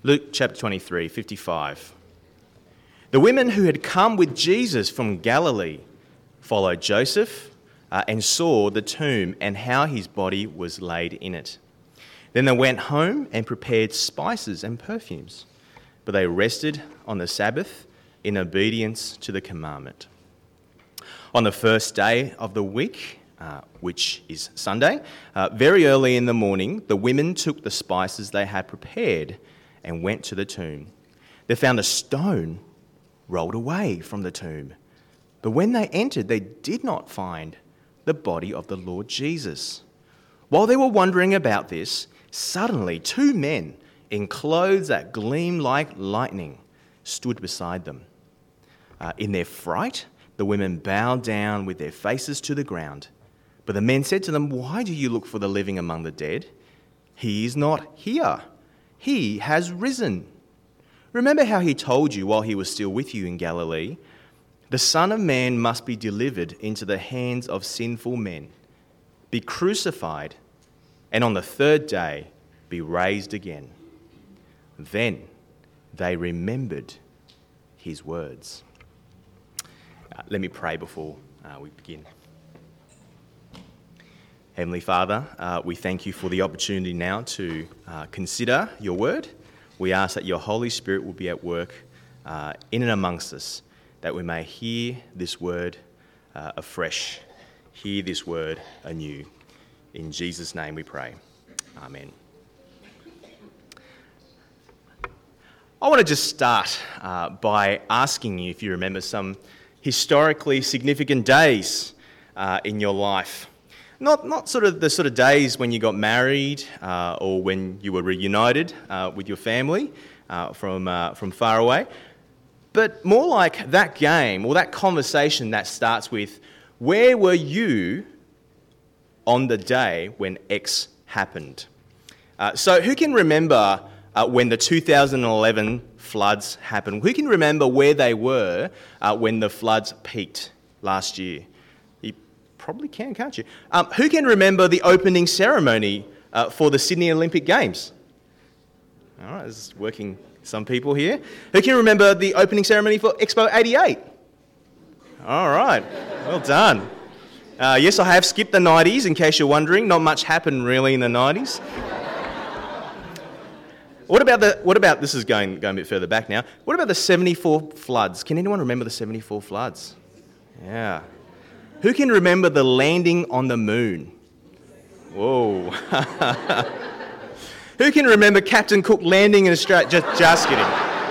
Luke chapter 23, 55. The women who had come with Jesus from Galilee followed Joseph and saw the tomb and how his body was laid in it. Then they went home and prepared spices and perfumes, but they rested on the Sabbath in obedience to the commandment. On the first day of the week, which is Sunday, very early in the morning, the women took the spices they had prepared and went to the tomb. They found a stone rolled away from the tomb. But when they entered, they did not find the body of the Lord Jesus. While they were wondering about this, suddenly 2 men in clothes that gleamed like lightning stood beside them. In their fright, the women bowed down with their faces to the ground. But the men said to them, "Why do you look for the living among the dead? He is not here. He has risen. Remember how he told you while he was still with you in Galilee, the Son of Man must be delivered into the hands of sinful men, be crucified, and on the third day be raised again." Then they remembered his words. Let me pray before we begin. Heavenly Father, we thank you for the opportunity now to consider your word. We ask that your Holy Spirit will be at work in and amongst us, that we may hear this word afresh, hear this word anew. In Jesus' name we pray. Amen. I want to just start by asking you if you remember some historically significant days in your life. Not sort of the sort of days when you got married or when you were reunited with your family from far away, but more like that game or that conversation that starts with, where were you on the day when X happened? So who can remember when the 2011 floods happened? Who can remember where they were when the floods peaked last year? Probably can, can't you? Who can remember the opening ceremony for the Sydney Olympic Games? All right, this is working some people here. Who can remember the opening ceremony for Expo 88? All right, well done. Yes, I have skipped the 90s, in case you're wondering. Not much happened really in the 90s. What about this is going a bit further back now. What about the 74 floods? Can anyone remember the 74 floods? Yeah. Who can remember the landing on the moon? Whoa. Who can remember Captain Cook landing in Australia? Just kidding.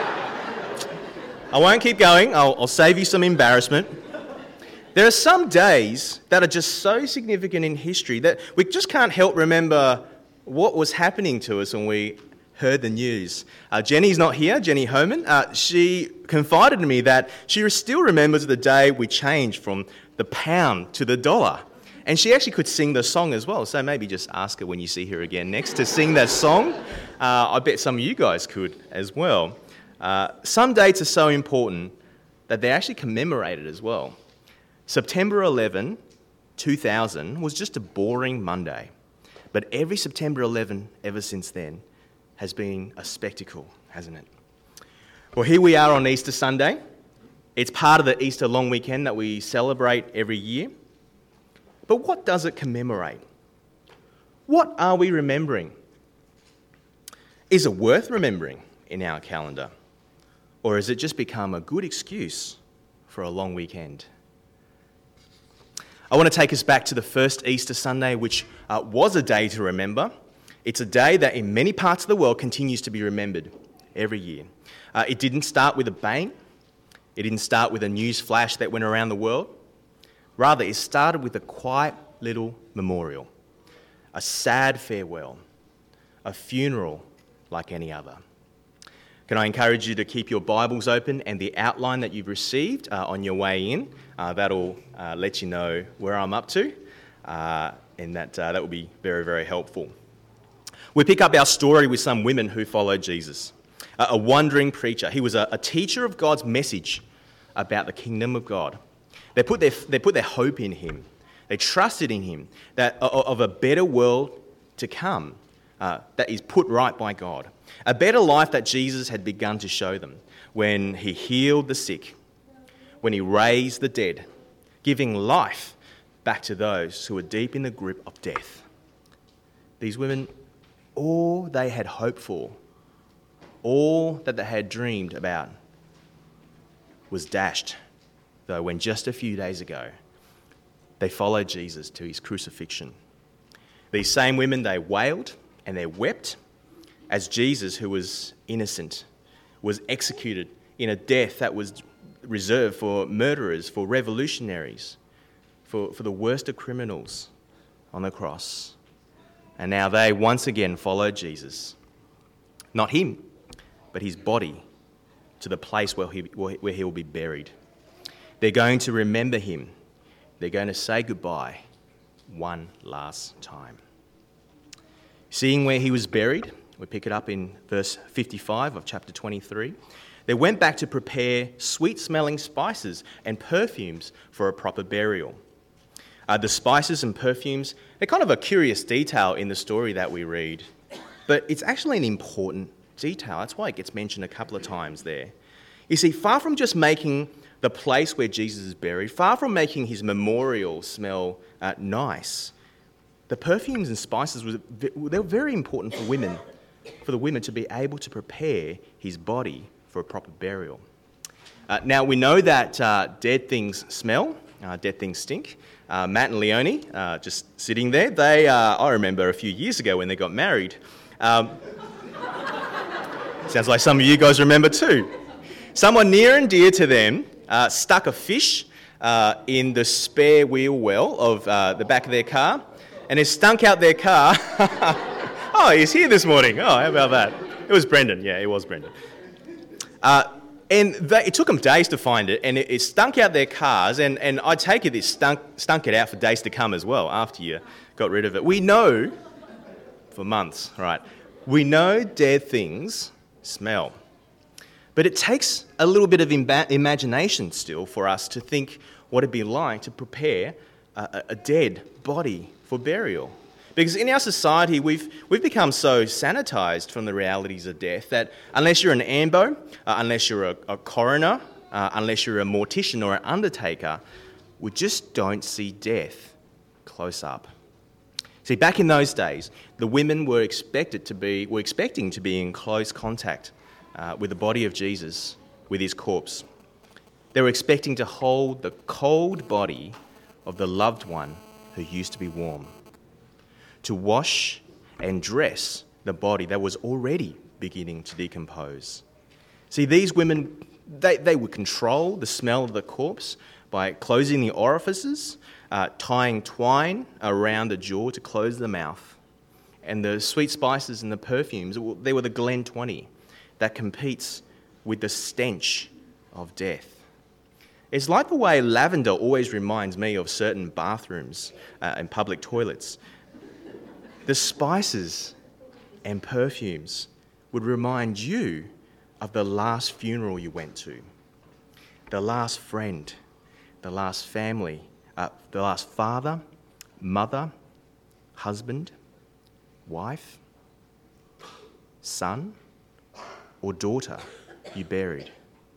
I won't keep going. I'll save you some embarrassment. There are some days that are just so significant in history that we just can't help remember what was happening to us when we heard the news. Jenny's not here, Jenny Homan. She confided to me that she still remembers the day we changed from the pound to the dollar. And she actually could sing the song as well, so maybe just ask her when you see her again next to sing that song. I bet some of you guys could as well. Some dates are so important that they're actually commemorated as well. September 11, 2000 was just a boring Monday. But every September 11 ever since then has been a spectacle, hasn't it? Well, here we are on Easter Sunday. It's part of the Easter long weekend that we celebrate every year. But what does it commemorate? What are we remembering? Is it worth remembering in our calendar? Or has it just become a good excuse for a long weekend? I want to take us back to the first Easter Sunday, which was a day to remember. It's a day that in many parts of the world continues to be remembered every year. It didn't start with a bang. It didn't start with a news flash that went around the world. Rather, it started with a quiet little memorial, a sad farewell, a funeral like any other. Can I encourage you to keep your Bibles open and the outline that you've received on your way in? That'll let you know where I'm up to, and that will be very, very helpful. We pick up our story with some women who followed Jesus, a wandering preacher. He was a teacher of God's message about the kingdom of God. They put their hope in him. They trusted in him, that of a better world to come, that is put right by God. A better life that Jesus had begun to show them when he healed the sick, when he raised the dead, giving life back to those who were deep in the grip of death. These women, all they had hoped for, all that they had dreamed about, was dashed, though, when just a few days ago they followed Jesus to his crucifixion. These same women, they wailed and they wept as Jesus, who was innocent, was executed in a death that was reserved for murderers, for revolutionaries, for the worst of criminals on the cross. And now they once again followed Jesus, not him, but his body, to the place where he will be buried. They're going to remember him. They're going to say goodbye one last time. Seeing where he was buried, we pick it up in verse 55 of chapter 23. They went back to prepare sweet-smelling spices and perfumes for a proper burial. The spices and perfumes, they're kind of a curious detail in the story that we read, but it's actually an important detail. That's why it gets mentioned a couple of times there. You see, far from just making the place where Jesus is buried, far from making his memorial smell nice, the perfumes and spices, they were very important for women, for the women to be able to prepare his body for a proper burial. Now, we know that dead things smell, dead things stink. Matt and Leonie, just sitting there, I remember a few years ago when they got married. Sounds like some of you guys remember too. Someone near and dear to them stuck a fish in the spare wheel well of the back of their car, and it stunk out their car. Oh, he's here this morning. Oh, how about that? It was Brendan. Yeah, it was Brendan. And it took them days to find it, and it stunk out their cars, and I take it stunk it out for days to come as well after you got rid of it. We know, for months, right, we know dead things smell. But it takes a little bit of imagination still for us to think what it'd be like to prepare a dead body for burial. Because in our society, we've become so sanitised from the realities of death that unless you're an AMBO, unless you're a coroner, unless you're a mortician or an undertaker, we just don't see death close up. See, back in those days, the women were expecting to be in close contact with the body of Jesus, with his corpse. They were expecting to hold the cold body of the loved one who used to be warm, to wash and dress the body that was already beginning to decompose. See, these women, they would control the smell of the corpse by closing the orifices, tying twine around the jaw to close the mouth. And the sweet spices and the perfumes, they were the Glen 20 that competes with the stench of death. It's like the way lavender always reminds me of certain bathrooms and public toilets. The spices and perfumes would remind you of the last funeral you went to, the last friend, the last family, the last father, mother, husband, wife, son, or daughter you buried.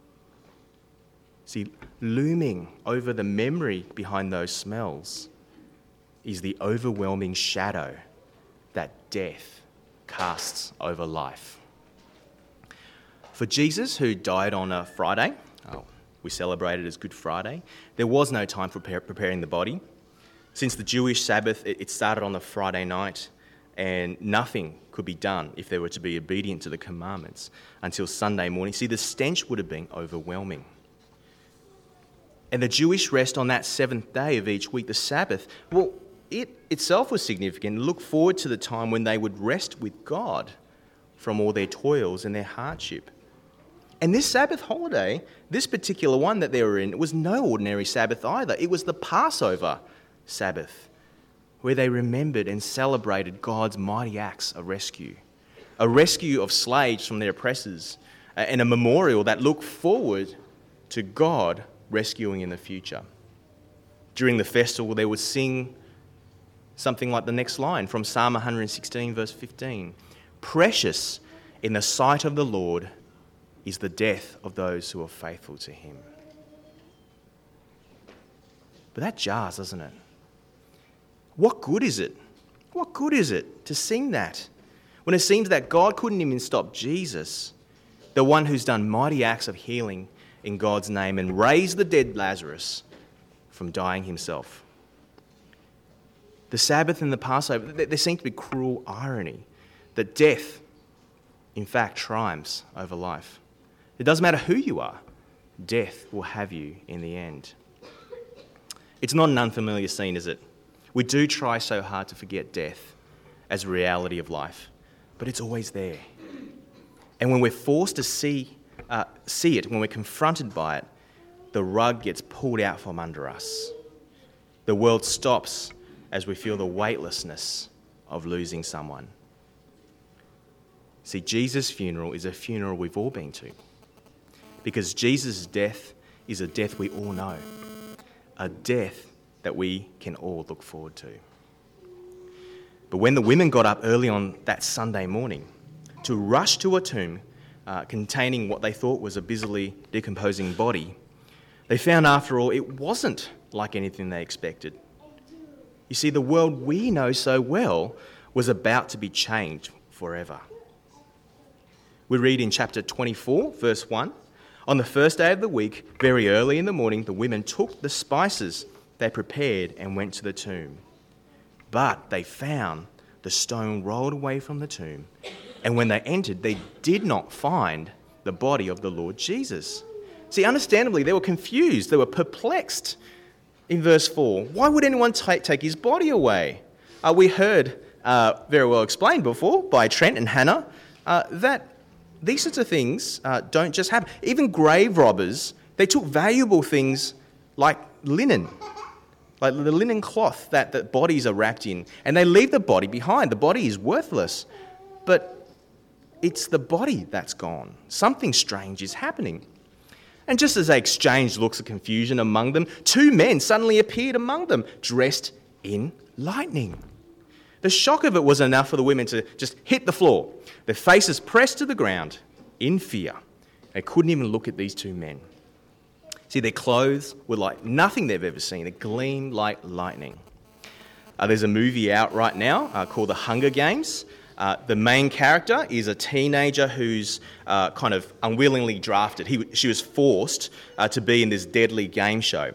See, looming over the memory behind those smells is the overwhelming shadow that death casts over life. For Jesus, who died on a Friday, we celebrated as Good Friday, there was no time for preparing the body. Since the Jewish Sabbath, it started on the Friday night, and nothing could be done if they were to be obedient to the commandments until Sunday morning. See, the stench would have been overwhelming. And the Jewish rest on that seventh day of each week, the Sabbath, well, it itself was significant. Look forward to the time when they would rest with God from all their toils and their hardship. And this Sabbath holiday, this particular one that they were in, was no ordinary Sabbath either. It was the Passover Sabbath, where they remembered and celebrated God's mighty acts of rescue, a rescue of slaves from their oppressors, and a memorial that looked forward to God rescuing in the future. During the festival, they would sing Something like the next line from Psalm 116, verse 15. Precious in the sight of the Lord is the death of those who are faithful to him. But that jars, doesn't it? What good is it? What good is it to sing that when it seems that God couldn't even stop Jesus, the one who's done mighty acts of healing in God's name and raised the dead Lazarus from dying himself? The Sabbath and the Passover, there seems to be cruel irony that death, in fact, triumphs over life. It doesn't matter who you are, death will have you in the end. It's not an unfamiliar scene, is it? We do try so hard to forget death as a reality of life, but it's always there. And when we're forced to see it, when we're confronted by it, the rug gets pulled out from under us. The world stops as we feel the weightlessness of losing someone. See, Jesus' funeral is a funeral we've all been to, because Jesus' death is a death we all know, a death that we can all look forward to. But when the women got up early on that Sunday morning to rush to a tomb containing what they thought was a busily decomposing body, they found, after all, it wasn't like anything they expected. You see, the world we know so well was about to be changed forever. We read in chapter 24, verse 1, on the first day of the week, very early in the morning, the women took the spices they prepared and went to the tomb. But they found the stone rolled away from the tomb, and when they entered, they did not find the body of the Lord Jesus. See, understandably, they were confused. They were perplexed. In verse 4, why would anyone take his body away? We heard very well explained before by Trent and Hannah that these sorts of things don't just happen. Even grave robbers, they took valuable things like linen, like the linen cloth that bodies are wrapped in, and they leave the body behind. The body is worthless, but it's the body that's gone. Something strange is happening. And just as they exchanged looks of confusion among them, two men suddenly appeared among them, dressed in lightning. The shock of it was enough for the women to just hit the floor, their faces pressed to the ground in fear. They couldn't even look at these two men. See, their clothes were like nothing they've ever seen. They gleamed like lightning. There's a movie out right now called The Hunger Games. The main character is a teenager who's kind of unwillingly drafted. She was forced to be in this deadly game show.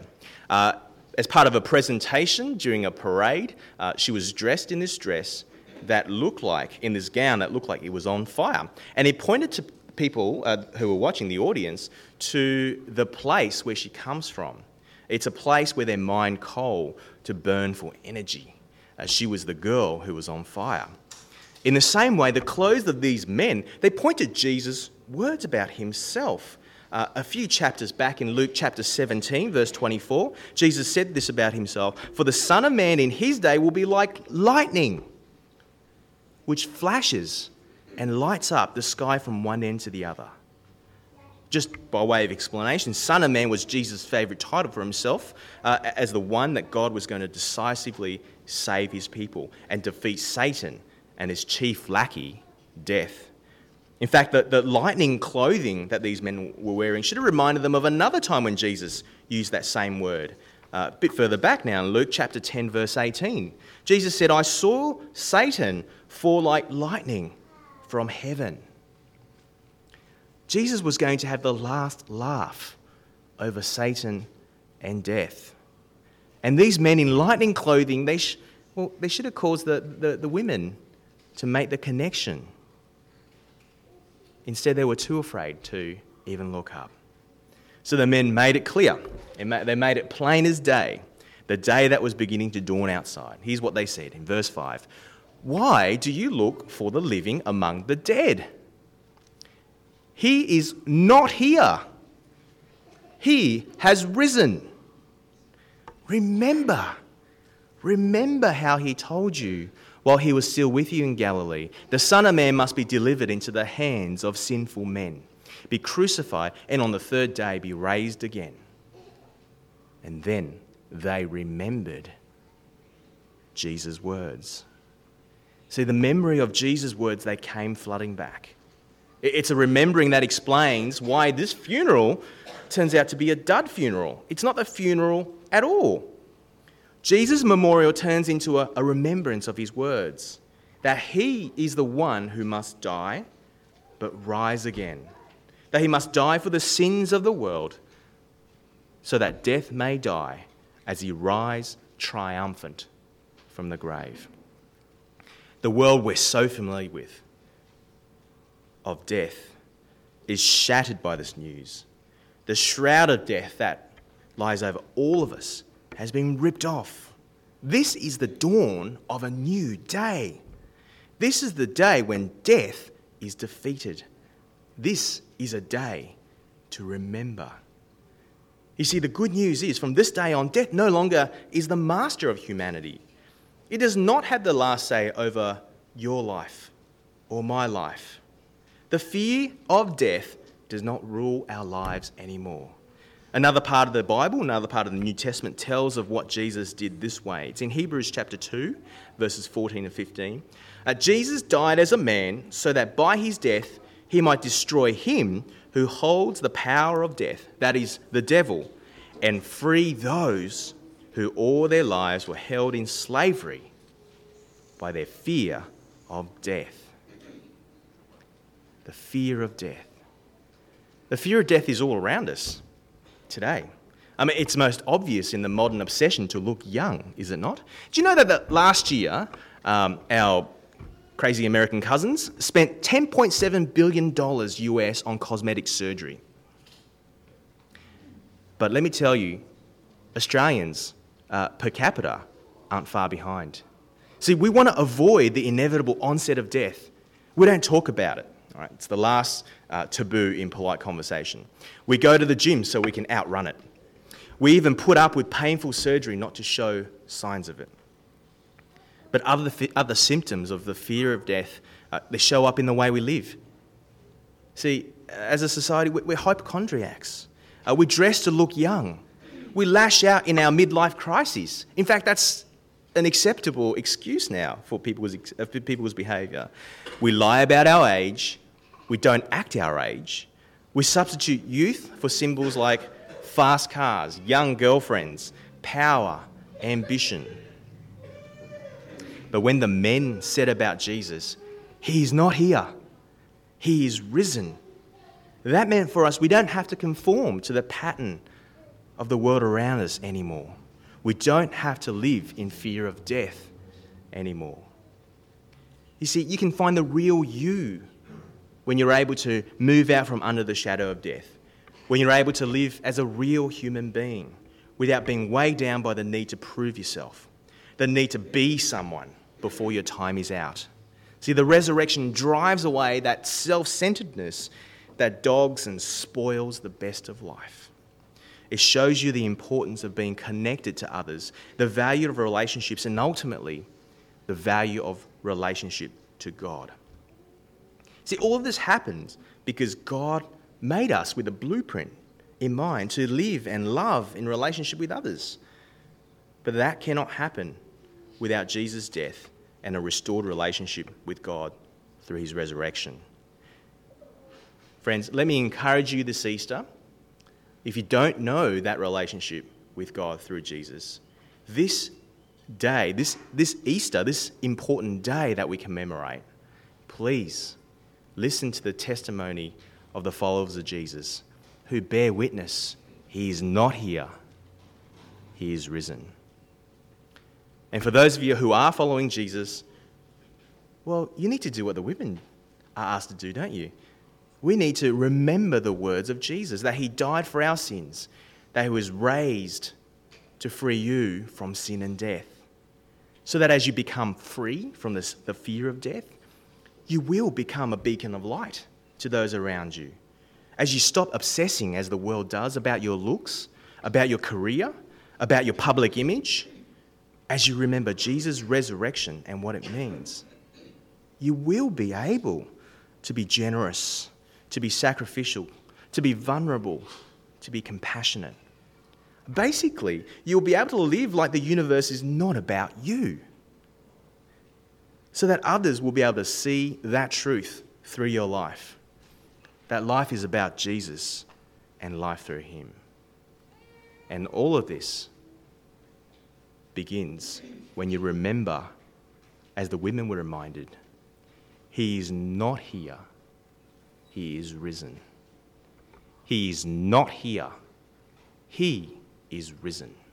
As part of a presentation during a parade, she was dressed in this dress that looked like, in this gown that looked like it was on fire. And it pointed to people who were watching, the audience, to the place where she comes from. It's a place where they mine coal to burn for energy. She was the girl who was on fire. In the same way, the clothes of these men, they point to Jesus' words about himself. A few chapters back in Luke chapter 17, verse 24, Jesus said this about himself: "For the Son of Man in his day will be like lightning, which flashes and lights up the sky from one end to the other." Just by way of explanation, Son of Man was Jesus' favourite title for himself as the one that God was going to decisively save his people and defeat Satan and his chief lackey, death. In fact, the lightning clothing that these men were wearing should have reminded them of another time when Jesus used that same word. A bit further back now in Luke chapter 10, verse 18. Jesus said, "I saw Satan fall like lightning from heaven." Jesus was going to have the last laugh over Satan and death. And these men in lightning clothing, they should have caused the women to make the connection. Instead, they were too afraid to even look up. So the men made it clear. They made it plain as day, the day that was beginning to dawn outside. Here's what they said in verse 5. "Why do you look for the living among the dead? He is not here. He has risen. Remember how he told you while he was still with you in Galilee. The Son of Man must be delivered into the hands of sinful men, be crucified, and on the third day be raised again." And then they remembered. Jesus' words. See, the memory of Jesus' words, they came flooding back. It's a remembering that explains why this funeral turns out to be a dud funeral. It's not a funeral at all. Jesus' memorial turns into a remembrance of his words, that he is the one who must die, but rise again. That he must die for the sins of the world, so that death may die as he rise triumphant from the grave. The world we're so familiar with of death is shattered by this news. The shroud of death that lies over all of us has been ripped off. This is the dawn of a new day. This is the day when death is defeated. This is a day to remember. You see, the good news is from this day on, death no longer is the master of humanity. It does not have the last say over your life or my life. The fear of death does not rule our lives anymore. Another part of the Bible, another part of the New Testament tells of what Jesus did this way. It's in Hebrews chapter 2, verses 14 and 15. Jesus died as a man so that by his death he might destroy him who holds the power of death, that is, the devil, and free those who all their lives were held in slavery by their fear of death. The fear of death. The fear of death is all around us today. I mean, it's most obvious in the modern obsession to look young, is it not? Do you know that last year, our crazy American cousins spent $10.7 billion US on cosmetic surgery? But let me tell you, Australians per capita aren't far behind. See, we want to avoid the inevitable onset of death. We don't talk about it. All right? It's the last taboo in polite conversation. We go to the gym so we can outrun it. We even put up with painful surgery not to show signs of it. But other symptoms of the fear of death, they show up in the way we live. See, as a society, we're hypochondriacs. We dress to look young. We lash out in our midlife crises. In fact, that's an acceptable excuse now for people's behaviour. We lie about our age. We don't act our age. We substitute youth for symbols like fast cars, young girlfriends, power, ambition. But when the men said about Jesus, he is not here, he is risen, that meant for us we don't have to conform to the pattern of the world around us anymore. We don't have to live in fear of death anymore. You see, you can find the real you when you're able to move out from under the shadow of death, when you're able to live as a real human being without being weighed down by the need to prove yourself, the need to be someone before your time is out. See, the resurrection drives away that self-centeredness that dogs and spoils the best of life. It shows you the importance of being connected to others, the value of relationships, and ultimately, the value of relationship to God. See, all of this happens because God made us with a blueprint in mind to live and love in relationship with others. But that cannot happen without Jesus' death and a restored relationship with God through his resurrection. Friends, let me encourage you this Easter, if you don't know that relationship with God through Jesus, this day, this Easter, this important day that we commemorate, please listen to the testimony of the followers of Jesus who bear witness. He is not here. He is risen. And for those of you who are following Jesus, well, you need to do what the women are asked to do, don't you? We need to remember the words of Jesus, that he died for our sins, that he was raised to free you from sin and death, so that as you become free from the fear of death, you will become a beacon of light to those around you. As you stop obsessing, as the world does, about your looks, about your career, about your public image, as you remember Jesus' resurrection and what it means, you will be able to be generous, to be sacrificial, to be vulnerable, to be compassionate. Basically, you'll be able to live like the universe is not about you. so that others will be able to see that truth through your life. That life is about Jesus and life through him. And all of this begins when you remember, as the women were reminded, he is not here, he is risen. He is not here, he is risen.